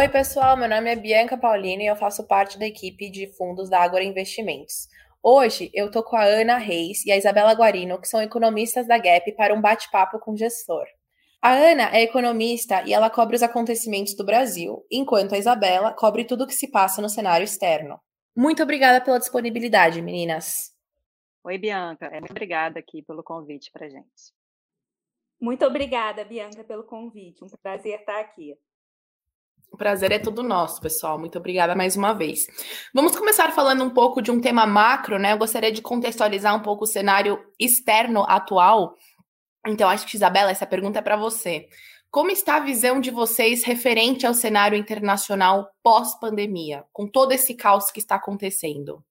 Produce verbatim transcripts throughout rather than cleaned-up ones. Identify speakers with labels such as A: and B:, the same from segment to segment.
A: Oi, pessoal, meu nome é Bianca Paulina e eu faço parte da equipe de fundos da Ágora Investimentos. Hoje eu tô com a Ana Reis e a Isabela Guarino, que são economistas da Gap, para um bate-papo com o gestor. A Ana é economista e ela cobre os acontecimentos do Brasil, enquanto a Isabela cobre tudo o que se passa no cenário externo. Muito obrigada pela disponibilidade, meninas.
B: Oi, Bianca. É, muito obrigada aqui pelo convite para gente.
C: Muito obrigada, Bianca, pelo convite. Um prazer estar aqui.
A: O prazer é todo nosso, pessoal. Muito obrigada mais uma vez. Vamos começar falando um pouco de um tema macro, né? Eu gostaria de contextualizar um pouco o cenário externo atual. Então, acho que, Isabela, essa pergunta é para você. Como está a visão de vocês referente ao cenário internacional pós-pandemia, com todo esse caos que está acontecendo?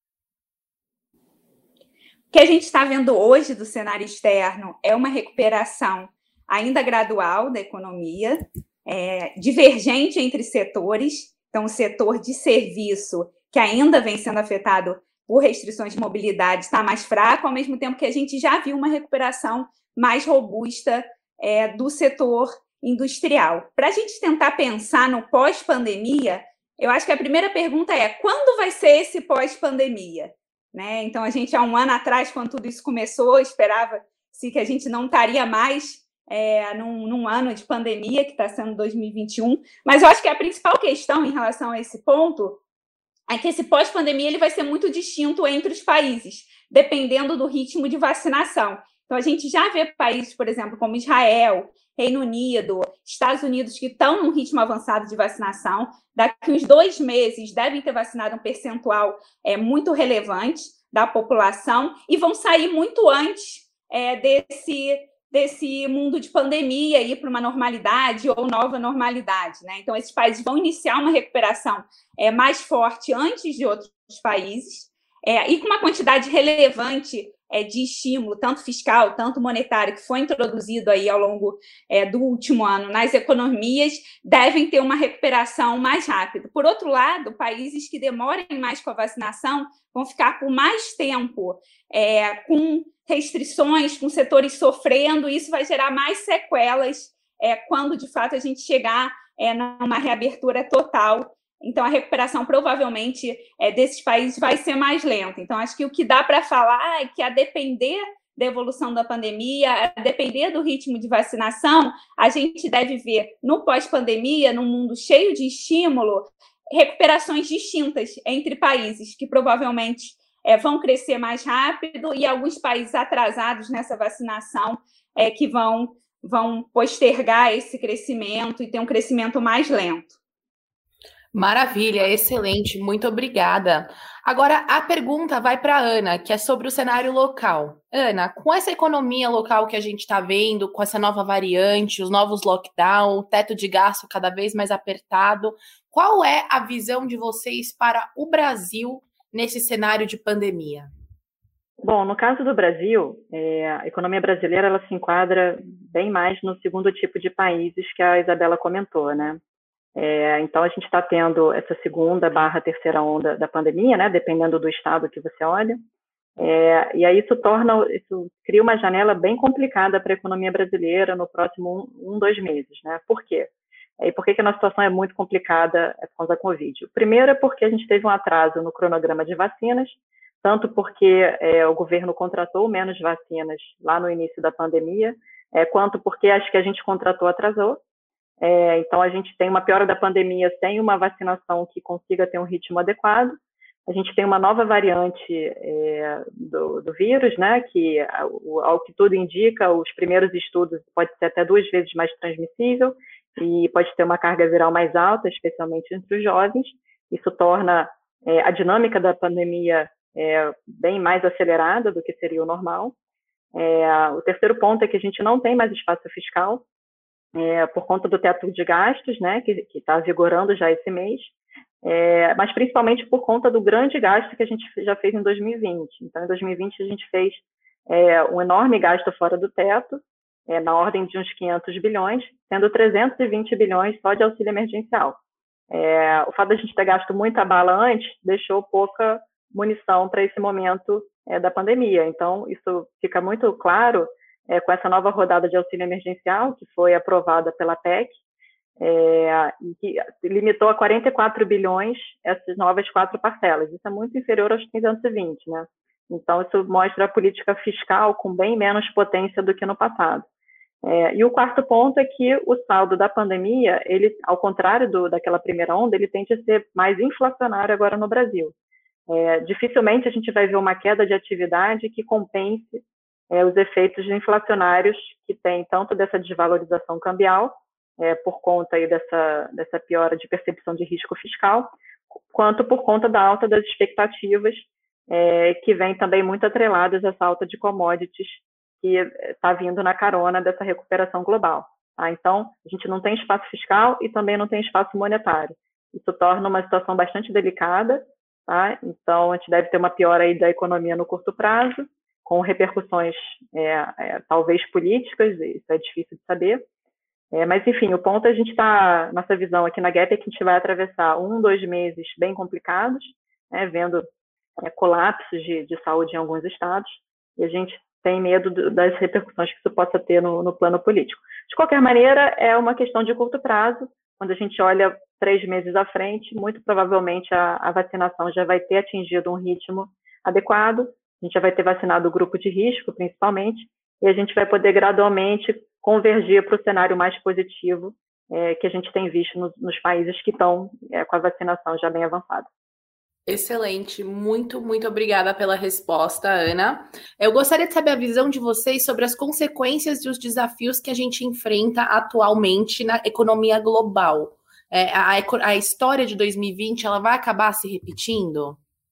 C: O que a gente está vendo hoje do cenário externo é uma recuperação ainda gradual da economia, é, divergente entre setores. Então, o setor de serviço, que ainda vem sendo afetado por restrições de mobilidade, está mais fraco, ao mesmo tempo que a gente já viu uma recuperação mais robusta é, do setor industrial. Para a gente tentar pensar no pós-pandemia, eu acho que a primeira pergunta é: quando vai ser esse pós-pandemia? Né? Então, a gente, há um ano atrás, quando tudo isso começou, esperava-se que a gente não estaria mais é, num, num ano de pandemia, que está sendo dois mil e vinte e um, mas eu acho que a principal questão em relação a esse ponto é que esse pós-pandemia ele vai ser muito distinto entre os países, dependendo do ritmo de vacinação. Então, a gente já vê países, por exemplo, como Israel, Reino Unido, Estados Unidos, que estão num ritmo avançado de vacinação. Daqui uns dois meses devem ter vacinado um percentual é, muito relevante da população e vão sair muito antes é, desse, desse mundo de pandemia, ir para uma normalidade ou nova normalidade. Né? Então, esses países vão iniciar uma recuperação é, mais forte antes de outros países é, e com uma quantidade relevante É, de estímulo, tanto fiscal, tanto monetário, que foi introduzido aí ao longo é, do último ano nas economias, devem ter uma recuperação mais rápida. Por outro lado, países que demorem mais com a vacinação vão ficar por mais tempo é, com restrições, com setores sofrendo, e isso vai gerar mais sequelas é, quando, de fato, a gente chegar é, numa reabertura total. Então, a recuperação, provavelmente, é, desses países vai ser mais lenta. Então, acho que o que dá para falar é que, a depender da evolução da pandemia, a depender do ritmo de vacinação, a gente deve ver, no pós-pandemia, num mundo cheio de estímulo, recuperações distintas entre países, que provavelmente é, vão crescer mais rápido, e alguns países atrasados nessa vacinação é, que vão, vão postergar esse crescimento e ter um crescimento mais lento.
A: Maravilha, excelente, muito obrigada. Agora, a pergunta vai para a Ana, que é sobre o cenário local. Ana, com essa economia local que a gente está vendo, com essa nova variante, os novos lockdown, o teto de gasto cada vez mais apertado, qual é a visão de vocês para o Brasil nesse cenário de pandemia?
B: Bom, no caso do Brasil, é, a economia brasileira ela se enquadra bem mais no segundo tipo de países que a Isabela comentou, né? É, então, a gente está tendo essa segunda barra terceira onda da pandemia, né, dependendo do estado que você olha, é, e aí isso torna, isso cria uma janela bem complicada para a economia brasileira no próximo um, um dois meses, né? Por quê? E por que que a nossa situação é muito complicada por causa da Covid? O primeiro é porque a gente teve um atraso no cronograma de vacinas, tanto porque é, o governo contratou menos vacinas lá no início da pandemia, é, quanto porque acho que a gente contratou atrasou. É, então, a gente tem uma piora da pandemia sem uma vacinação que consiga ter um ritmo adequado. A gente tem uma nova variante é, do, do vírus, né, que, ao, ao que tudo indica, os primeiros estudos pode ser até duas vezes mais transmissível e pode ter uma carga viral mais alta, especialmente entre os jovens. Isso torna é, a dinâmica da pandemia é, bem mais acelerada do que seria o normal. É, o terceiro ponto é que a gente não tem mais espaço fiscal, É, por conta do teto de gastos, né, que está vigorando já esse mês, é, mas principalmente por conta do grande gasto que a gente já fez em dois mil e vinte. Então, em dois mil e vinte, a gente fez é, um enorme gasto fora do teto, é, na ordem de uns quinhentos bilhões, sendo trezentos e vinte bilhões só de auxílio emergencial. É, o fato de a gente ter gasto muita bala antes deixou pouca munição para esse momento é, da pandemia. Então, isso fica muito claro É, com essa nova rodada de auxílio emergencial, que foi aprovada pela P E C, é, que limitou a quarenta e quatro bilhões essas novas quatro parcelas. Isso é muito inferior aos trezentos e vinte, né? Então, isso mostra a política fiscal com bem menos potência do que no passado. É, e o quarto ponto é que o saldo da pandemia, ele, ao contrário do, daquela primeira onda, ele tende a ser mais inflacionário agora no Brasil. É, dificilmente a gente vai ver uma queda de atividade que compense é, os efeitos inflacionários que tem tanto dessa desvalorização cambial, é, por conta aí dessa, dessa piora de percepção de risco fiscal, quanto por conta da alta das expectativas, é, que vem também muito atreladas a essa alta de commodities que está vindo na carona dessa recuperação global. Tá? Então, a gente não tem espaço fiscal e também não tem espaço monetário. Isso torna uma situação bastante delicada, tá? Então, a gente deve ter uma piora aí da economia no curto prazo, com repercussões é, é, talvez políticas, isso é difícil de saber. É, mas, enfim, o ponto é a gente está, nossa visão aqui na Gap é que a gente vai atravessar um, dois meses bem complicados, né, vendo é, colapsos de, de saúde em alguns estados, e a gente tem medo do, das repercussões que isso possa ter no, no plano político. De qualquer maneira, é uma questão de curto prazo. Quando a gente olha três meses à frente, muito provavelmente a, a vacinação já vai ter atingido um ritmo adequado, a gente já vai ter vacinado o grupo de risco, principalmente, e a gente vai poder gradualmente convergir para o cenário mais positivo é, que a gente tem visto no, nos países que estão é, com a vacinação já bem avançada.
A: Excelente, muito, muito obrigada pela resposta, Ana. Eu gostaria de saber a visão de vocês sobre as consequências e os desafios que a gente enfrenta atualmente na economia global. É, a, a história de dois mil e vinte, ela vai acabar se repetindo?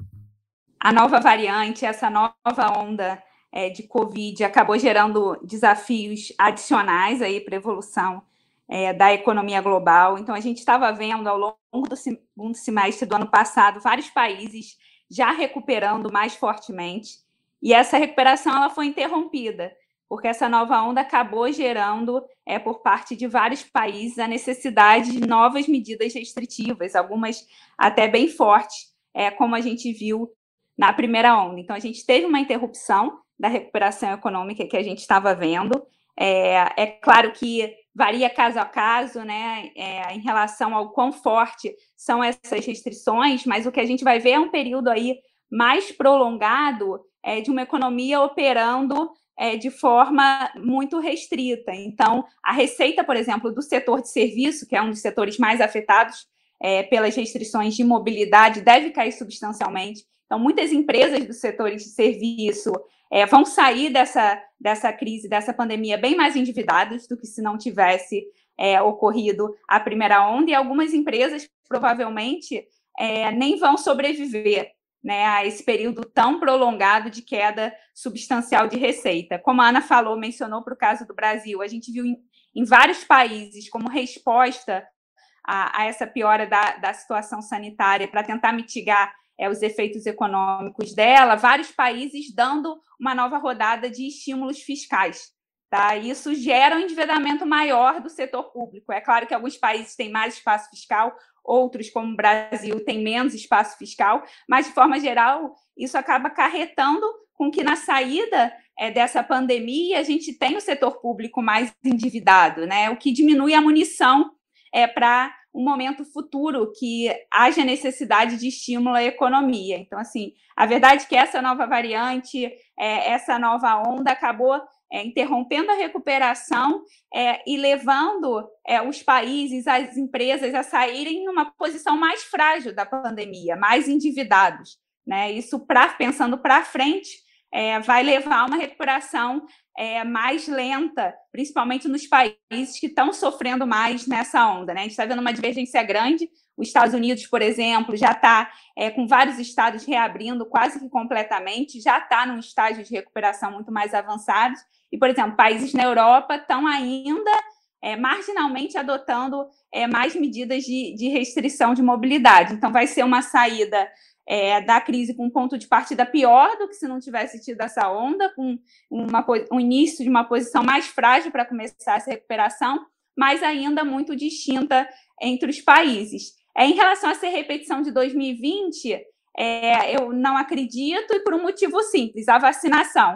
C: A nova variante, essa nova onda é, de Covid acabou gerando desafios adicionais aí para a evolução É, da economia global. Então, a gente estava vendo ao longo do segundo semestre do ano passado vários países já recuperando mais fortemente, e essa recuperação ela foi interrompida, porque essa nova onda acabou gerando, é, por parte de vários países, a necessidade de novas medidas restritivas, algumas até bem fortes, é, como a gente viu na primeira onda. Então, a gente teve uma interrupção da recuperação econômica que a gente estava vendo. É, é claro que varia caso a caso, né, é, em relação ao quão forte são essas restrições, mas o que a gente vai ver é um período aí mais prolongado é, de uma economia operando é, de forma muito restrita. Então, a receita, por exemplo, do setor de serviço, que é um dos setores mais afetados é, pelas restrições de mobilidade, deve cair substancialmente. Então, muitas empresas do setor de serviço É, vão sair dessa, dessa crise, dessa pandemia, bem mais endividados do que se não tivesse é, ocorrido a primeira onda, e algumas empresas provavelmente é, nem vão sobreviver, né, a esse período tão prolongado de queda substancial de receita. Como a Ana falou, mencionou para o caso do Brasil, a gente viu em, em vários países como resposta a, a essa piora da, da situação sanitária para tentar mitigar É, os efeitos econômicos dela, vários países dando uma nova rodada de estímulos fiscais. Tá? Isso gera um endividamento maior do setor público. É claro que alguns países têm mais espaço fiscal, outros, como o Brasil, têm menos espaço fiscal, mas, de forma geral, isso acaba acarretando com que, na saída é, dessa pandemia, a gente tem o setor público mais endividado, né? O que diminui a munição é, para um momento futuro que haja necessidade de estímulo à economia. Então, assim, a verdade é que essa nova variante, é, essa nova onda acabou é, interrompendo a recuperação é, e levando é, os países, as empresas a saírem numa posição mais frágil da pandemia, mais endividados, né? Isso, pra, pensando para frente, é, vai levar a uma recuperação É, mais lenta, principalmente nos países que estão sofrendo mais nessa onda, né? A gente está vendo uma divergência grande. Os Estados Unidos, por exemplo, já está é, com vários estados reabrindo quase que completamente, já está num estágio de recuperação muito mais avançado. E, por exemplo, países na Europa estão ainda é, marginalmente adotando é, mais medidas de, de restrição de mobilidade. Então, vai ser uma saída É, da crise com um ponto de partida pior do que se não tivesse tido essa onda, com uma, um início de uma posição mais frágil para começar essa recuperação, mas ainda muito distinta entre os países. É, em relação a essa repetição de dois mil e vinte, é, eu não acredito, e por um motivo simples, a vacinação.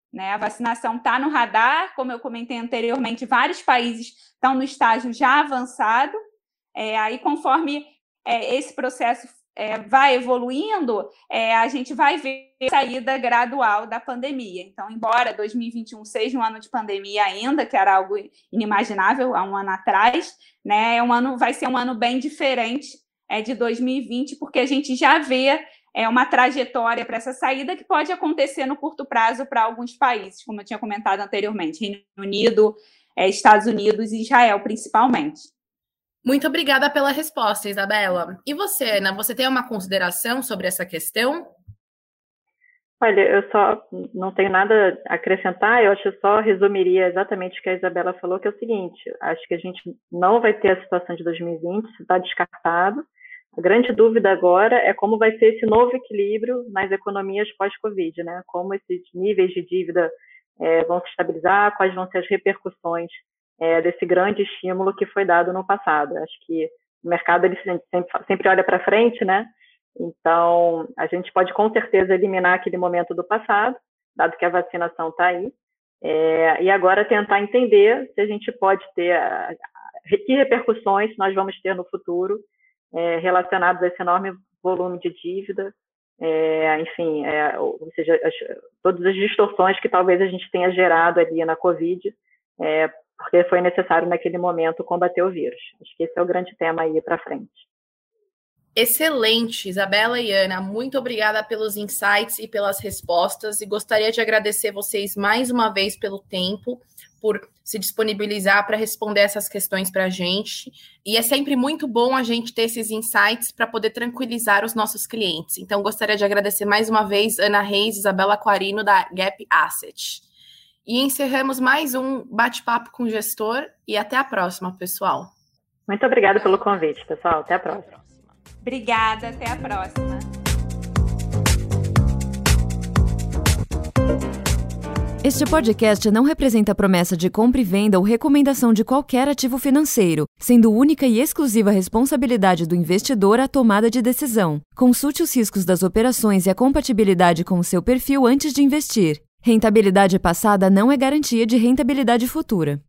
C: né? A vacinação está no radar, como eu comentei anteriormente, vários países estão no estágio já avançado. É, aí, conforme é, esse processo é, vai evoluindo, é, a gente vai ver a saída gradual da pandemia. Então, embora dois mil e vinte e um seja um ano de pandemia ainda, que era algo inimaginável há um ano atrás, né, é um ano, vai ser um ano bem diferente é, de dois mil e vinte, porque a gente já vê é, uma trajetória para essa saída que pode acontecer no curto prazo para alguns países, como eu tinha comentado anteriormente, Reino Unido, é, Estados Unidos e Israel, principalmente.
A: Muito obrigada pela resposta, Isabela. E você, Ana, você tem uma consideração sobre essa questão?
B: Olha, eu só não tenho nada a acrescentar, eu acho que eu só resumiria exatamente o que a Isabela falou, que é o seguinte, acho que a gente não vai ter a situação de dois mil e vinte, isso está descartado. A grande dúvida agora é como vai ser esse novo equilíbrio nas economias pós-Covid, né? Como esses níveis de dívida é, vão se estabilizar, quais vão ser as repercussões É, desse grande estímulo que foi dado no passado. Acho que o mercado ele sempre, sempre olha para frente, né? Então, a gente pode com certeza eliminar aquele momento do passado, dado que a vacinação está aí, é, e agora tentar entender se a gente pode ter, a, a, que repercussões nós vamos ter no futuro é, relacionados a esse enorme volume de dívida, é, enfim, é, ou seja, as, todas as distorções que talvez a gente tenha gerado ali na Covid, é, porque foi necessário naquele momento combater o vírus. Acho que esse é o grande tema aí para frente.
A: Excelente, Isabela e Ana, muito obrigada pelos insights e pelas respostas, e gostaria de agradecer vocês mais uma vez pelo tempo, por se disponibilizar para responder essas questões para a gente, e é sempre muito bom a gente ter esses insights para poder tranquilizar os nossos clientes. Então, gostaria de agradecer mais uma vez Ana Reis e Isabela Quarino, da Gap Asset. E encerramos mais um bate-papo com o gestor, e até a próxima, pessoal.
B: Muito obrigada pelo convite, pessoal. Até a próxima.
C: Obrigada, até a próxima.
D: Este podcast não representa promessa de compra e venda ou recomendação de qualquer ativo financeiro, sendo única e exclusiva responsabilidade do investidor a tomada de decisão. Consulte os riscos das operações e a compatibilidade com o seu perfil antes de investir. Rentabilidade passada não é garantia de rentabilidade futura.